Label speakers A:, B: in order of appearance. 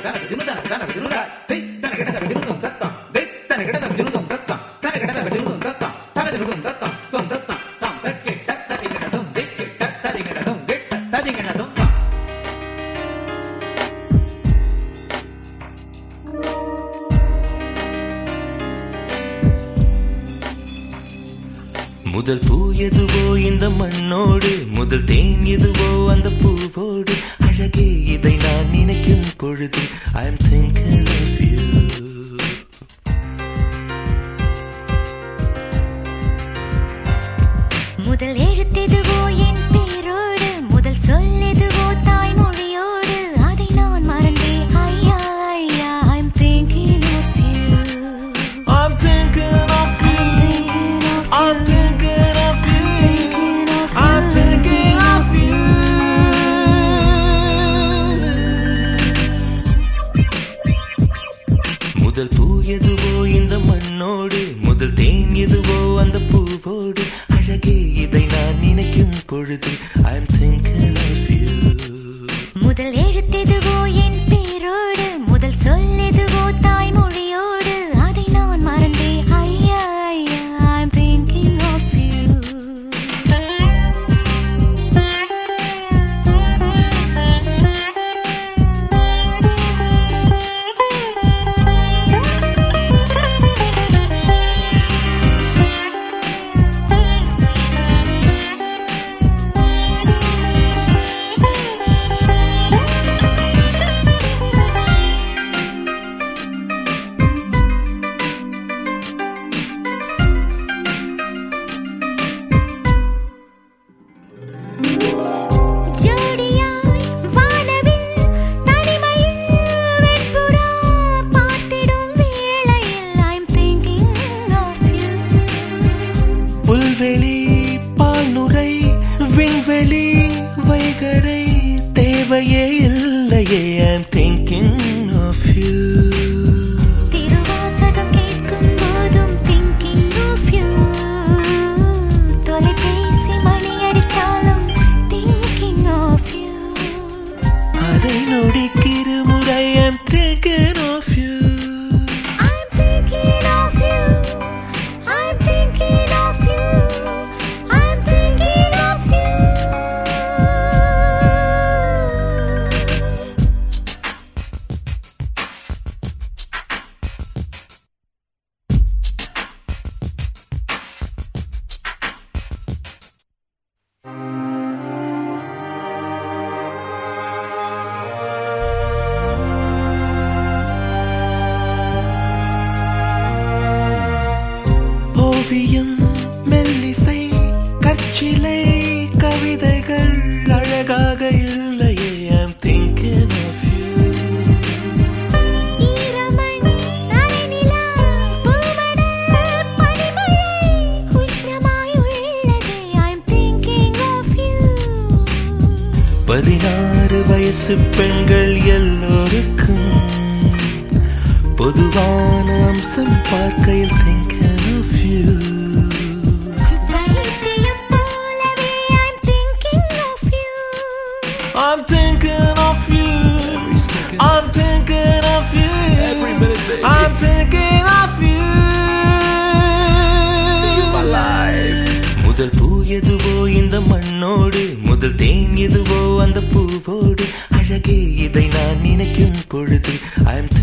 A: முதல் பூ எதுவோ இந்த மண்ணோடு, முதல் தேன் எதுவோ அந்த பூவோடு, அழகே இதை நான் நினைக்கும் பொழுது I am thinking of you.
B: முதல் எழுத்தெதுவோ என் பேரோடு, முதல் சொல்லெதுவோ தாய்மொழியோடு, அதை நான் மறந்தேன் ஐயா ஐயா I am thinking of you.
A: I'm thinking of you. I'm thinking of you. I'm thinking of you. முதல் பூ எதுவோ இந்த மண்ணோடு, முதல் தேன் எதுவோ அந்த பூவோடு, அழகே இதை நான் நினைக்கும் பொழுது I am thinking of you.
B: முதல் எழுத்தெதுவோ என் பேரோடு, முதல் சொல்லெதுவோ தாய்மொழியோடு, அதை நான் மறந்தேன் ஐயா ஐயா I am thinking of you.
A: புல்வெளி பால்நுரை விண்வெளி வைகரை தேவையே இல்லையே I am thinking of you.
B: Thiruvasagam கேட்கும் போதும் thinking of you. தொலைபேசி மணி அடித்தாலும் thinking of you.
A: அதை நொடிக்கிற முறை I am thinking of you.
B: I'm thinking of you. I'm thinking of you. I'm thinking of you.
A: ஓவியம் மெல்லிசை கற்சிலை கவிதைகள் அழகாக இல்லையே I am thinking of you.
B: ஈரமண் நனைநிலா பூமடல் பனிமழை உஷ்ணமாய் உள்ளதே I'm thinking of you.
A: 16 வயசு பெண்கள் எல்லோருக்கும் பொதுவான அம்சம் பார்க்கையில் thinking of you.
B: வைத்தியம் போலவே I'm thinking of you.
A: I'm thinking of you. I'm thinking of you. Every minute, baby. I'm thinking of you. My life. முதல் பூ எதுவோ இந்த மண்ணோடு, முதல் தேன் எதுவோ அந்த பூவோடு, அழகே இதை நான் நினைக்கும் பொழுது I am